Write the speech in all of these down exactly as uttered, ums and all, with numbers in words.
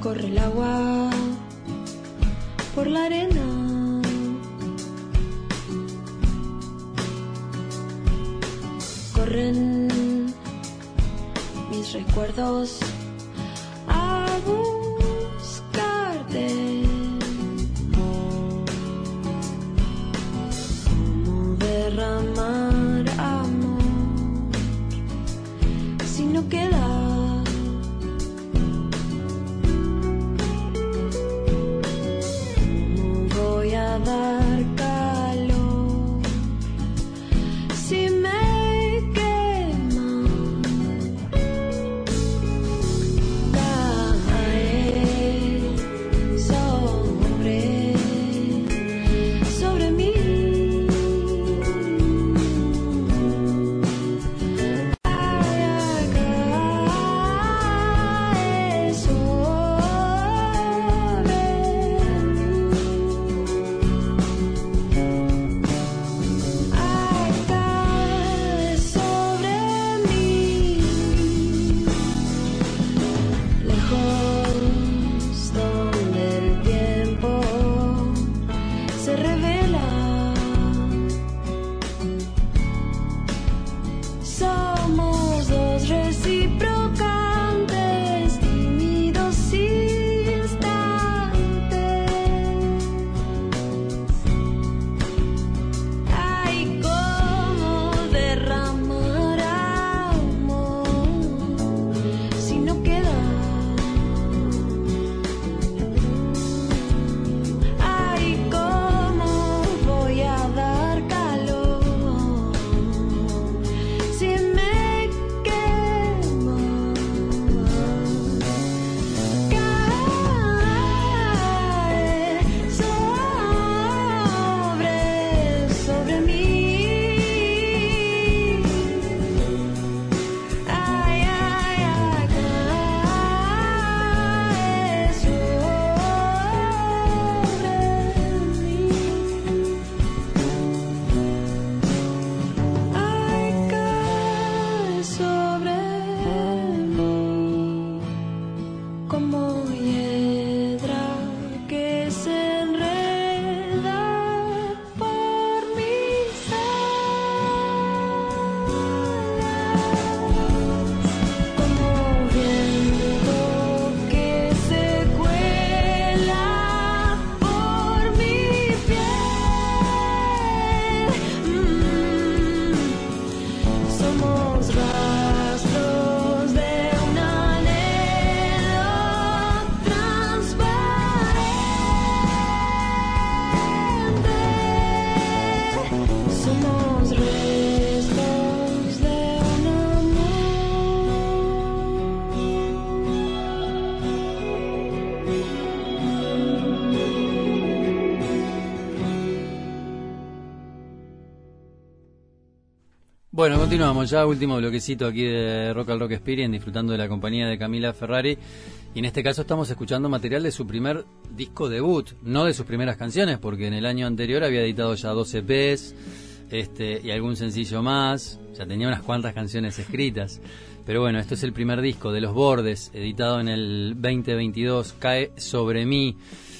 Corre el agua por la arena. Corren mis recuerdos a buscarte. Cómo derramar amor si no queda. Dar calor si me quema. Cae sobre sobre mí. Cae, cae sobre Bueno, continuamos ya, último bloquecito aquí de Rock al Rock Experience, disfrutando de la compañía de Camila Ferrari, y en este caso estamos escuchando material de su primer disco debut, no de sus primeras canciones, porque en el año anterior había editado ya dos E Pes este, y algún sencillo más, ya tenía unas cuantas canciones escritas, pero bueno, esto es el primer disco de Los Bordes, editado en el veinte veintidós, Cae sobre mí,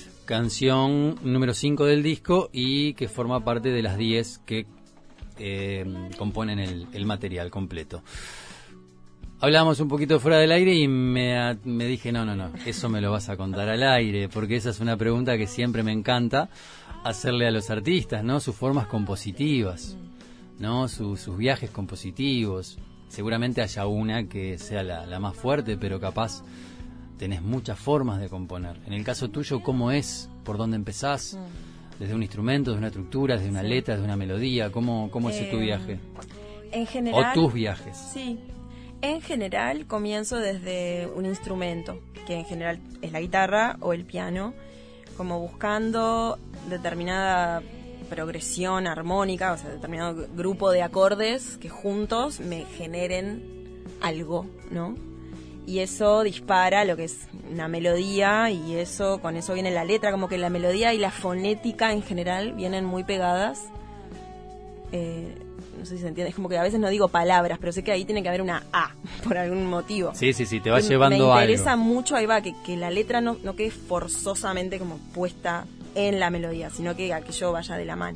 canción número cinco del disco y que forma parte de las diez que Eh, componen el, el material completo. Hablábamos un poquito fuera del aire y me, me dije, no, no, no, eso me lo vas a contar al aire, porque esa es una pregunta que siempre me encanta hacerle a los artistas, ¿no? Sus formas compositivas, ¿no? Su, sus viajes compositivos. Seguramente haya una que sea la, la más fuerte, pero capaz tenés muchas formas de componer. En el caso tuyo, ¿cómo es? ¿Por dónde empezás? ¿Desde un instrumento, desde una estructura, desde una letra, desde una melodía? ¿Cómo, cómo es eh, tu viaje? En general... ¿O tus viajes? Sí. En general comienzo desde un instrumento, que en general es la guitarra o el piano, como buscando determinada progresión armónica, o sea, determinado grupo de acordes que juntos me generen algo, ¿no? Y eso dispara lo que es una melodía, y eso con eso viene la letra, como que la melodía y la fonética en general vienen muy pegadas. eh, no sé si se entiende, es como que a veces no digo palabras, pero sé que ahí tiene que haber una A, por algún motivo. Sí, sí, sí, te va Y llevando me interesa algo. mucho, ahí va, que, que la letra no, no quede forzosamente como puesta en la melodía, sino que aquello vaya de la mano.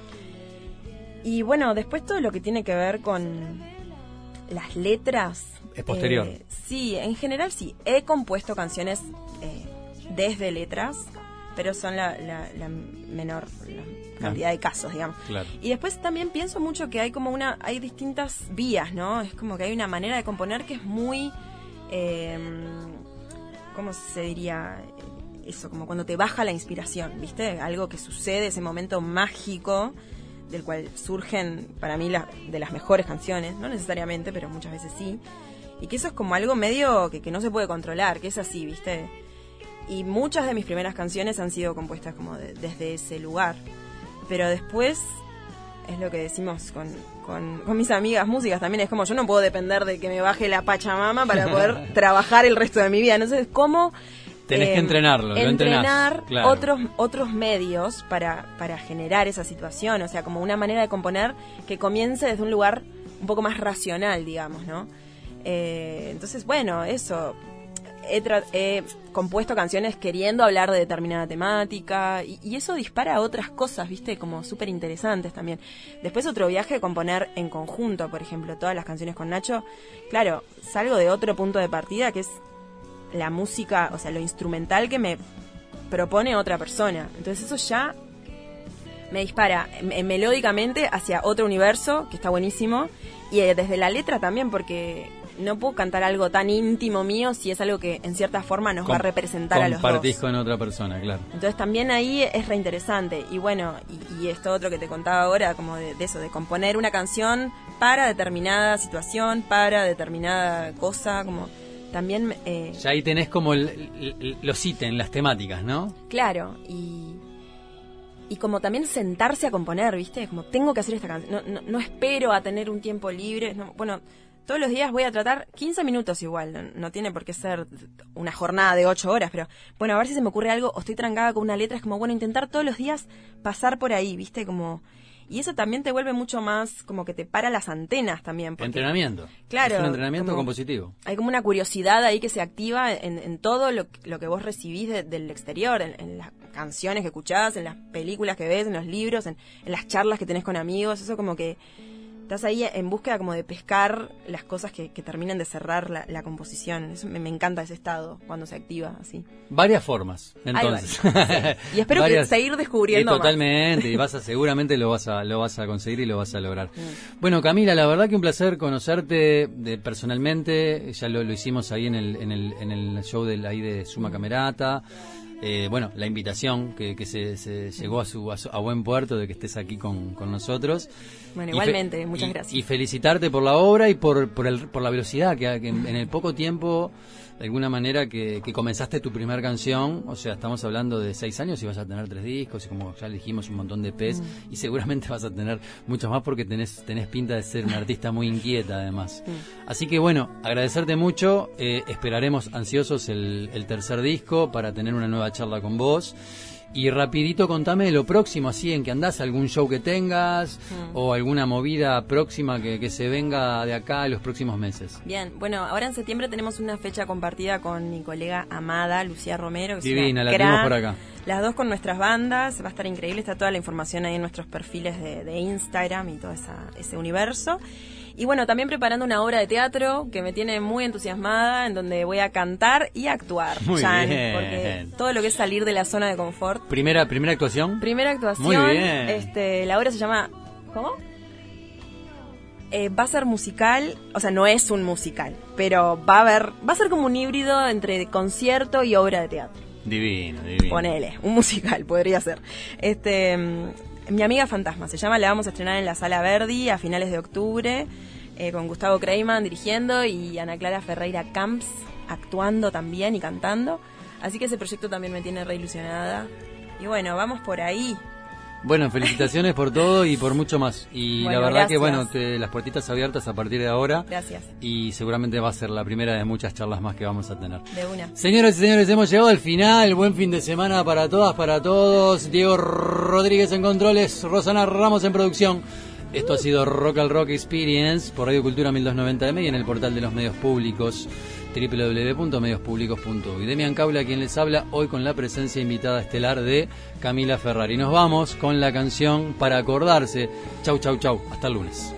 Y bueno, después todo lo que tiene que ver con las letras. Es posterior. eh, sí, en general sí. He compuesto canciones eh, desde letras, pero son la, la, la menor la cantidad de casos, digamos. Claro. Y después también pienso mucho que hay como una, hay distintas vías, ¿no? Es como que hay una manera de componer que es muy, eh, ¿cómo se diría? Eso, como cuando te baja la inspiración, ¿viste? Algo que sucede, ese momento mágico del cual surgen para mí la, de las mejores canciones, no necesariamente, pero muchas veces sí. Y que eso es como algo medio que, que no se puede controlar, que es así, ¿viste? Y muchas de mis primeras canciones han sido compuestas como de, desde ese lugar. Pero después, es lo que decimos con, con, con mis amigas músicas también, es como yo no puedo depender de que me baje la Pachamama para poder trabajar el resto de mi vida. Entonces, ¿cómo Tenés eh, que entrenarlo, lo entrenar entrenás, claro. otros otros medios para, para generar esa situación? O sea, como una manera de componer que comience desde un lugar un poco más racional, digamos, ¿no? Eh, entonces, bueno, eso... He, tra- he compuesto canciones queriendo hablar de determinada temática y, y eso dispara a otras cosas, ¿viste? Como súper interesantes también. Después otro viaje de componer en conjunto, por ejemplo, todas las canciones con Nacho. Claro, salgo de otro punto de partida que es la música, o sea, lo instrumental que me propone otra persona. Entonces eso ya me dispara eh, melódicamente hacia otro universo, que está buenísimo, y eh, desde la letra también, porque no puedo cantar algo tan íntimo mío si es algo que en cierta forma nos Com- va a representar a los dos. Compartís con otra persona, claro. Entonces también ahí es reinteresante. Y bueno, y, y esto otro que te contaba ahora, como de, de eso, de componer una canción para determinada situación, para determinada cosa, como también... Eh, Ya ahí tenés como el, el- el- los ítems, las temáticas, ¿no? Claro, y, y como también sentarse a componer, ¿viste? Como tengo que hacer esta canción, no, no, no espero a tener un tiempo libre, no, bueno, todos los días voy a tratar quince minutos igual, no, no tiene por qué ser una jornada de ocho horas, pero bueno, a ver si se me ocurre algo o estoy trancada con una letra, es como, bueno, intentar todos los días pasar por ahí, ¿viste? Como... Y eso también te vuelve mucho más, como que te para las antenas también. Porque, Entrenamiento. Claro. Es un entrenamiento como- compositivo. hay como una curiosidad ahí que se activa en, en todo lo, lo que vos recibís de- del exterior, en, en las canciones que escuchás, en las películas que ves, en los libros, en, en las charlas que tenés con amigos, eso como que estás ahí en búsqueda como de pescar las cosas que, que terminan de cerrar la, la composición. Eso me, me encanta ese estado cuando se activa así. Varias formas, entonces. varias, sí. Y espero que Varias- seguir descubriendo y más. totalmente, y vas a, seguramente lo vas a, lo vas a conseguir y lo vas a lograr. Mm. Bueno, Camila, la verdad que un placer conocerte de, personalmente. Ya lo, lo hicimos ahí en el, en el, en el show de, ahí de Suma Camerata. Eh, bueno, la invitación que, que se, se llegó a su, a su- a buen puerto de que estés aquí con, con nosotros. Bueno, Y igualmente, fe- muchas y- gracias. Y felicitarte por la obra y por, por, el, por la velocidad que, que en, en el poco tiempo, de alguna manera, que, que comenzaste tu primer canción. O sea, estamos hablando de seis años y vas a tener tres discos y como ya dijimos un montón de P's Mm. y seguramente vas a tener muchos más porque tenés, tenés pinta de ser una artista muy inquieta además. Mm. Así que bueno, agradecerte mucho. Eh, esperaremos ansiosos el, el tercer disco para tener una nueva charla con vos. Y rapidito contame de lo próximo, así en que andás, algún show que tengas Mm. o alguna movida próxima que, que se venga de acá en los próximos meses. Bien, bueno, ahora en septiembre tenemos una fecha compartida con mi colega amada, Lucía Romero. Que es Divina, una la tenemos crack. por acá. Las dos con nuestras bandas, va a estar increíble, está toda la información ahí en nuestros perfiles de, de Instagram y todo esa, ese universo. Y bueno, también preparando una obra de teatro que me tiene muy entusiasmada, en donde voy a cantar y actuar. Muy Jan, bien. Porque todo lo que es salir de la zona de confort. Primera, primera actuación. Primera actuación. Muy bien. Este, la obra se llama... ¿Cómo? Eh, va a ser musical, o sea, no es un musical, pero va a haber, va a ser como un híbrido entre concierto y obra de teatro. Divino, divino. Ponele, un musical podría ser. Este, mm, mi amiga Fantasma se llama, la vamos a estrenar en la Sala Verdi a finales de octubre, eh, con Gustavo Kreiman dirigiendo y Ana Clara Ferreira Camps actuando también y cantando. Así que ese proyecto también me tiene re ilusionada. Y bueno, vamos por ahí. Bueno, felicitaciones por todo y por mucho más. Y Bueno, la verdad que gracias. bueno, te, las puertitas abiertas a partir de ahora. Gracias. Y seguramente va a ser la primera de muchas charlas más que vamos a tener. De una. Señoras y señores, hemos llegado al final. Buen fin de semana para todas, para todos. Diego Rodríguez en controles, Rosana Ramos en producción. Esto ha sido Rock al Rock Experience por Radio Cultura mil doscientos noventa eme y en el portal de los medios públicos doble u doble u doble u punto medios públicos punto uy. Demian Caula, quien les habla, hoy con la presencia invitada estelar de Camila Ferrari. Nos vamos con la canción Para Acordarse. Chau, chau, chau. Hasta el lunes.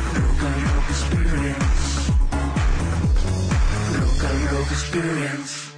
experience.